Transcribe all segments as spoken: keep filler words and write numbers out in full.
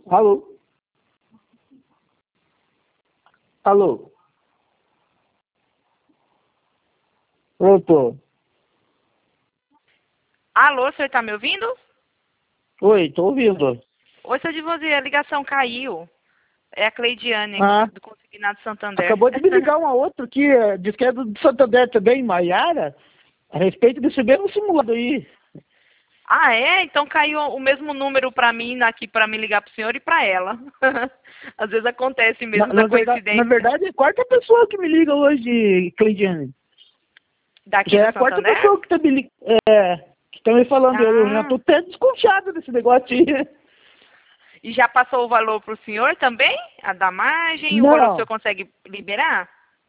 Alô? Alô? Pronto. Alô, o senhor tá me ouvindo? Oi, tô ouvindo. Oi, seu Divozir, a ligação caiu. É a Cleidiane Ah, aqui, do Consignado Santander. acabou de me ligar uma outra aqui, eh, diz que é do Santander também, Maiara, a respeito desse mesmo simulado aí. Ah, é? Então caiu o mesmo número para mim aqui para me ligar pro senhor e para ela. Às vezes acontece Na, mesmo da na verdade, na coincidência. verdade, é a quarta pessoa que me liga hoje, Cleidiane. Daqui Já é do a quarta Santander? pessoa que tá me ligando, é, que tá me falando, eu já tô Ah, até desconfiado desse negócio aí. e já passou o valor pro senhor também? A da margem? O valor que o senhor Não, consegue liberar?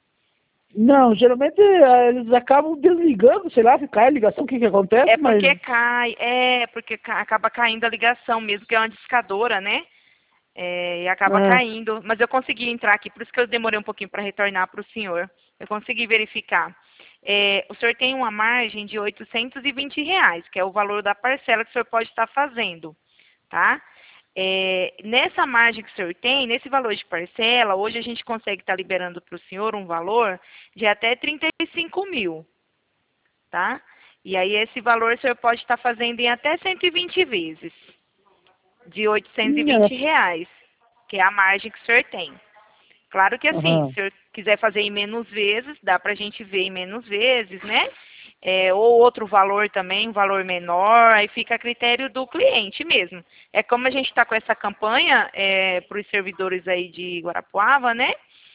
não, geralmente eh, eles acabam desligando, sei lá, se cai a ligação, o que que É acontece, mas... porque cai, é porque ca- acaba caindo a ligação mesmo, que é uma discadora, né? É, e acaba ah, caindo. Mas eu consegui entrar aqui, por isso que eu demorei um pouquinho para retornar para o senhor. Eu consegui verificar. É, o senhor tem uma margem de oitocentos e vinte reais, que é o valor da parcela que o senhor pode estar fazendo, tá? É, nessa margem que o senhor tem, nesse valor de parcela, hoje a gente consegue estar liberando para o senhor um valor de até trinta e cinco mil, tá? E aí esse valor o senhor pode estar fazendo em até cento e vinte vezes, de oitocentos e minha, vinte reais, que é a margem que o senhor tem. Claro que assim, se o aham. senhor quiser fazer em menos vezes, dá para a gente ver em menos vezes, né? É, ou outro valor também, um valor menor, aí fica a critério do cliente mesmo. É como a gente está com essa campanha é, para os servidores aí de Guarapuava, né?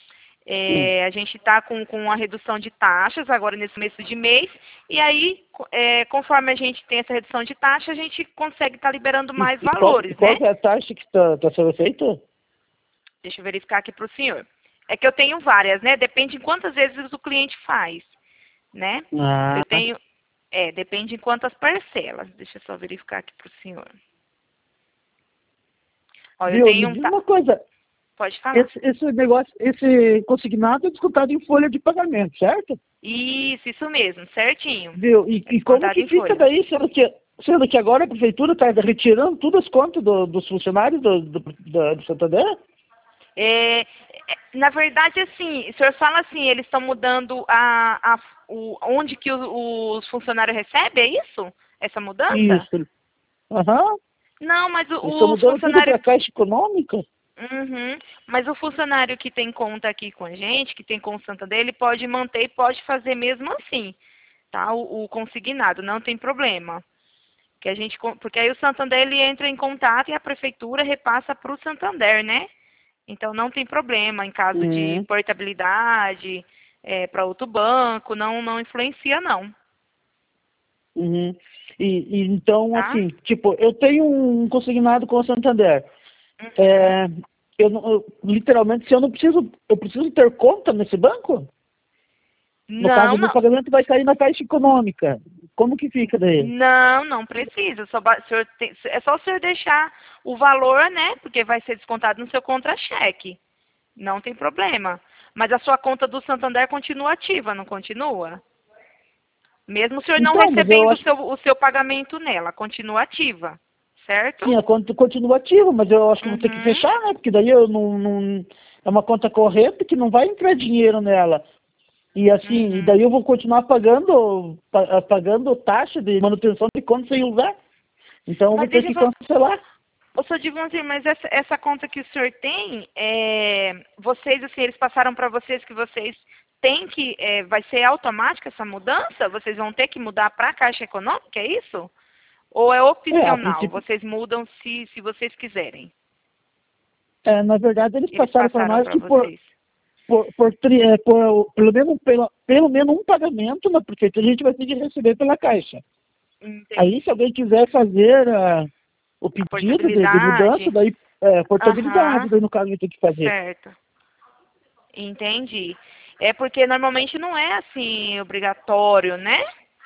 Sim. É, a gente está com, com a redução de taxas agora nesse começo de mês, e aí, é, conforme a gente tem essa redução de taxa, a gente consegue estar liberando E, mais e qual, valores, qual né? que é a taxa que está tá sendo feita? Deixa eu verificar aqui para o senhor. É que eu tenho várias, né? Depende de quantas vezes o cliente faz, né? Ah, Eu tenho, é, depende de quantas parcelas. Deixa eu só verificar aqui para o senhor. Ó, eu viu? Me tenho um, diz ta- uma coisa, pode falar. esse, esse negócio, esse consignado é descontado em folha de pagamento, certo? Isso, isso mesmo, certinho. Viu? E, É e como descontado que em fica folha. daí, sendo que, sendo que agora a prefeitura está retirando todas as contas do- dos funcionários do, do, da- do Santander? É, é, na verdade, assim, o senhor fala assim, eles estão mudando a, a, o, onde que o- os funcionários recebem, é isso? Essa mudança? Isso. Aham. Não, mas Eles estão o, os mudando tudo para funcionários. a Caixa Econômica? Uhum. Mas o funcionário que tem conta aqui com a gente, que tem constante dele, pode manter e pode fazer mesmo assim, tá? O, o consignado, não tem problema. Que a gente, con- porque aí o Santander ele entra em contato e a prefeitura repassa para o Santander, né? Então não tem problema em caso de Uhum. portabilidade para outro banco, não, não influencia não, Uhum. E, e então, tá? assim, tipo, eu tenho um consignado com o Santander. Uhum. É, eu, não- eu- literalmente, se eu não preciso, eu preciso ter conta nesse banco? No caso, Não, o meu não. pagamento vai cair na Caixa Econômica. Como que fica daí? Não, não precisa. Só, ba- o senhor tem- é só o senhor deixar o valor, né? Porque vai ser descontado no seu contra-cheque. Não tem problema. Mas a sua conta do Santander continua ativa, não continua? Mesmo o senhor não Então, mas eu recebendo o acho que seu, o seu pagamento nela, continua ativa. Certo? sim, a conta continua ativa, mas eu acho que vou ter que Uhum. fechar, né? Porque daí eu não, não- é uma conta corrente que não vai entrar dinheiro nela. E assim, e Uhum. daí eu vou continuar pagando, pa- pagando taxa de manutenção de conta sem usar. Então eu vou Mas ter deixa eu que falar. cancelar. Ô, senhor Divonzir, mas essa, essa conta que o senhor tem, é, vocês, assim, eles passaram para vocês que vocês têm que, é, vai ser automática essa mudança? Vocês vão ter que mudar para a Caixa Econômica, é isso? Ou é É, a opcional? princípio, Vocês mudam se, se vocês quiserem. é, na verdade eles Eles passaram para passaram nós para que por, vocês. por, por, tri- é, por pelo, menos, pelo, pelo menos um pagamento na prefeitura a gente vai ter que receber pela Caixa. Aí, se Entendi. alguém quiser fazer ah, o A pedido de, de mudança, portabilidade? daí é, portabilidade, Aham, daí no caso vai ter que fazer. certo. Entendi. É porque normalmente não é assim obrigatório, né?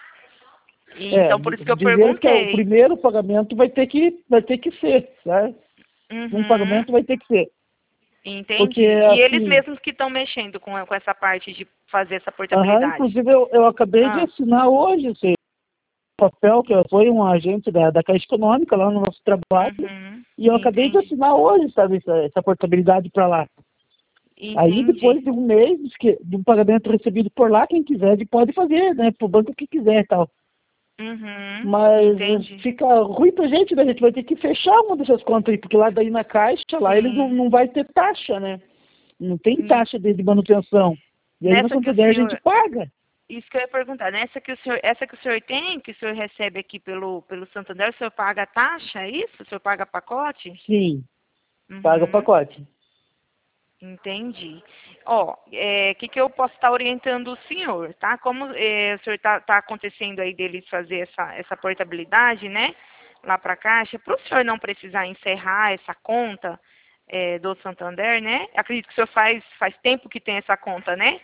E É, então por di- isso que eu dizer que é o perguntei. primeiro pagamento vai ter que, vai ter que ser, certo? Um Uhum. pagamento vai ter que ser. Porque, Entendi. E eles assim, mesmos que estão mexendo com, com essa parte de fazer essa aham, portabilidade. inclusive eu, eu acabei de Ah, assinar hoje esse papel, que foi um agente da, da Caixa Econômica lá no nosso trabalho, uhum. E eu acabei de Entendi. assinar hoje, sabe, essa, essa portabilidade para lá. Aí, Entendi. depois de um mês que, de um pagamento recebido por lá, quem quiser pode fazer, né? Pro banco que quiser e tal. Uhum. Mas Entendi. fica ruim pra gente, né? A gente vai ter que fechar uma dessas contas aí, porque lá daí na caixa, lá eles não, Sim. não vai ter taxa, né? Não tem Hum. taxa de, de manutenção. E aí no Nessa que o Santander a gente senhor, paga. isso que eu ia perguntar, nessa que o senhor, essa que o senhor tem, que o senhor recebe aqui pelo, pelo Santander, o senhor paga a taxa, é isso? O senhor paga pacote? Sim, paga o Uhum. pacote. Entendi. Ó, o que, que eu posso estar orientando o senhor, tá? Como é, o senhor está tá acontecendo aí deles fazer essa, essa portabilidade, né? Lá para a Caixa, para o senhor não precisar encerrar essa conta é, do Santander, né? Acredito que o senhor faz, faz tempo que tem essa conta, né?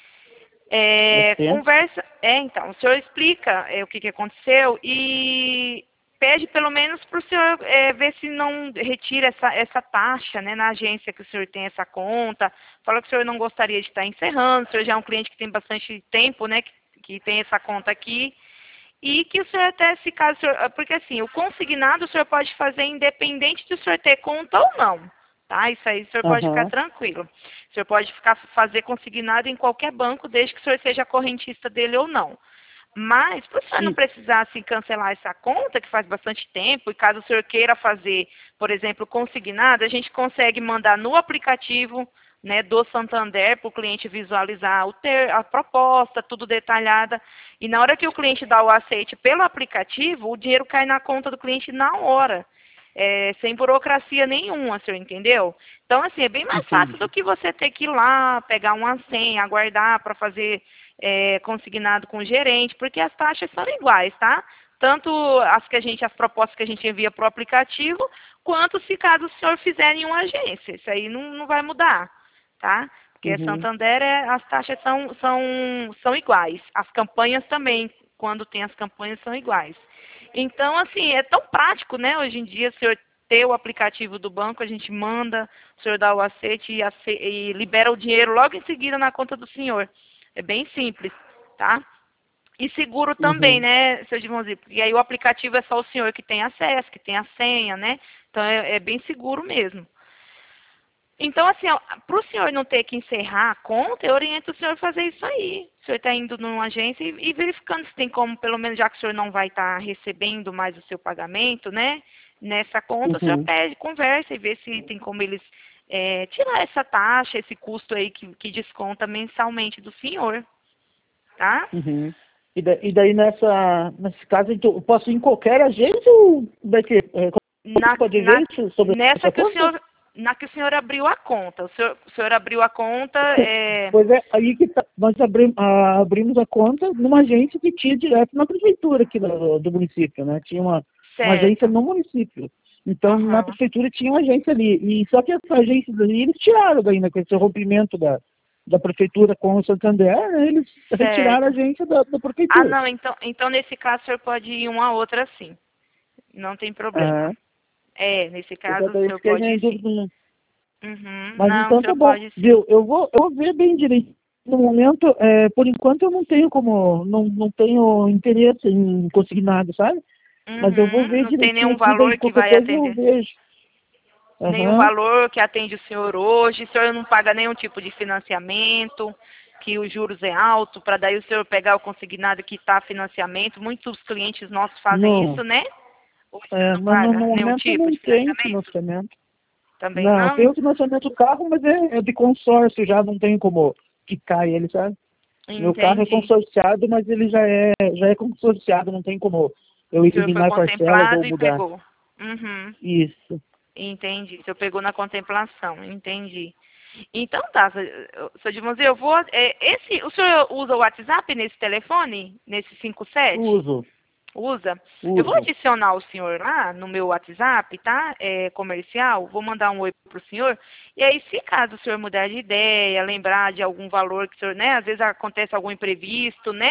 Faz É, tempo. conversa, é, então, o senhor explica é, o que, que aconteceu e pede pelo menos para o senhor é, ver se não retira essa, essa taxa, né, na agência que o senhor tem essa conta. Fala que o senhor não gostaria de estar encerrando, o senhor já é um cliente que tem bastante tempo, né, que, que tem essa conta aqui. E que o senhor até, se caso o senhor, porque assim, o consignado o senhor pode fazer independente de o senhor ter conta ou não, tá? Isso aí o senhor pode ficar Aham. tranquilo. O senhor pode ficar, fazer consignado em qualquer banco, desde que o senhor seja correntista dele ou não. Mas, para o senhor não Sim. precisar assim, cancelar essa conta, que faz bastante tempo, e caso o senhor queira fazer, por exemplo, consignado, a gente consegue mandar no aplicativo, né, do Santander para o cliente visualizar o ter, a proposta, tudo detalhada. E na hora que o cliente dá o aceite pelo aplicativo, o dinheiro cai na conta do cliente na hora. É, sem burocracia nenhuma, o senhor entendeu? Então, assim, é bem mais fácil do Entendi. que você ter que ir lá, pegar uma senha, aguardar para fazer é, consignado com o gerente, porque as taxas são iguais, tá? Tanto as que a gente, as propostas que a gente envia para o aplicativo, quanto se caso o senhor fizer em uma agência. Isso aí não, não vai mudar, tá? Porque Uhum. Santander, é, as taxas são, são, são iguais. As campanhas também, quando tem as campanhas, são iguais. Então, assim, é tão prático, né? Hoje em dia, o senhor ter o aplicativo do banco, a gente manda, o senhor dá o aceite e, ace e libera o dinheiro logo em seguida na conta do senhor. É bem simples, tá? E seguro também, Uhum. né, seu Dimonzinho? E aí o aplicativo é só o senhor que tem acesso, que tem a senha, né? Então é, é bem seguro mesmo. Então, assim, para o senhor não ter que encerrar a conta, eu oriento o senhor a fazer isso aí. O senhor está indo numa agência e, e verificando se tem como, pelo menos já que o senhor não vai estar recebendo mais o seu pagamento, né? Nessa conta, o senhor Uhum. pede, conversa e vê se tem como eles é, tirar essa taxa, esse custo aí que, que desconta mensalmente do senhor, tá? Uhum. E, da, e daí nessa, nesse caso, então, eu posso ir em qualquer agência ou daqui? É, como que Na, pode ver na, isso sobre nessa essa que o conta? senhor, na que o senhor abriu a conta. O senhor, o senhor abriu a conta, é, Pois é, aí que tá, nós abrim, ah, abrimos a conta numa agência que tinha direto na prefeitura aqui do, do município, né? Tinha uma, uma agência certo. no município. Então, na Aham. prefeitura tinha uma agência ali. E só que essa agência ali, eles tiraram daí, né? Com esse rompimento da, da prefeitura com o Santander, né, eles retiraram a Certo. agência da, da Ah, prefeitura. não, então, então nesse caso o senhor pode ir uma outra sim. Não tem problema. Aham. É, nesse Pois é, caso o daí eu senhor fiquei pode meio em ir sim. dúvida, né? Uhum, Mas não, o então tá senhor bom, pode sim. viu? Eu vou, eu vou ver bem direito. No momento, é, por enquanto eu não tenho como, não, não tenho interesse em conseguir nada, sabe? Mas eu vou Uhum, ver não tem direitinho nenhum aqui, daí valor que qualquer vai coisa eu atender. vejo. Nenhum Aham. valor que atende o senhor hoje. O senhor não paga nenhum tipo de financiamento, que os juros é alto, para daí o senhor pegar o consignado e quitar financiamento. Muitos clientes nossos fazem Não, isso, né? Ou o senhor é, não mas no, paga no nenhum momento tipo não de tem financiamento? financiamento. Também Não, tem não? o financiamento do carro, mas é, é de consórcio já, não tem como quitar ele, sabe? Meu carro é Entendi. consorciado, mas ele já é, já é consorciado, não tem como eu O senhor foi eliminar parcelas contemplado ou e mudar. pegou. Uhum. Isso. Entendi. O senhor pegou na contemplação. Entendi. Então tá, seu Dimonzinho, eu vou. É, esse, o senhor usa o WhatsApp nesse telefone? Nesse cinco sete? Uso, Usa? Eu vou uso. adicionar o senhor lá no meu WhatsApp, tá? É, comercial. Vou mandar um oi pro senhor. E aí, se caso o senhor mudar de ideia, lembrar de algum valor que o senhor, né? Às vezes acontece algum imprevisto, né?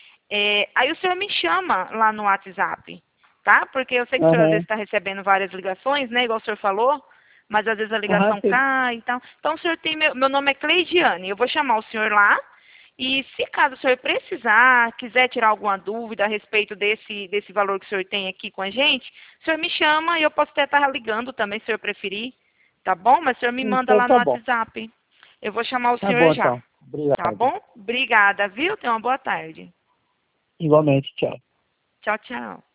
É, aí o senhor me chama lá no WhatsApp, tá? Porque eu sei que o senhor às vezes Aham. está recebendo várias ligações, né? Igual o senhor falou, mas às vezes a Aham, ligação sim. cai e tal. Então o senhor tem meu, meu nome é Cleidiane, eu vou chamar o senhor lá E se caso o senhor precisar, quiser tirar alguma dúvida a respeito desse, desse valor que o senhor tem aqui com a gente, o senhor me chama e eu posso até estar ligando também, se o senhor preferir. Tá bom? Mas o senhor me manda Então lá no tá bom. WhatsApp. Eu vou chamar o Tá senhor bom, já. então. Obrigado. Tá bom? Obrigada, viu? Tenha uma boa tarde. Igualmente, tchau. Tchau, tchau.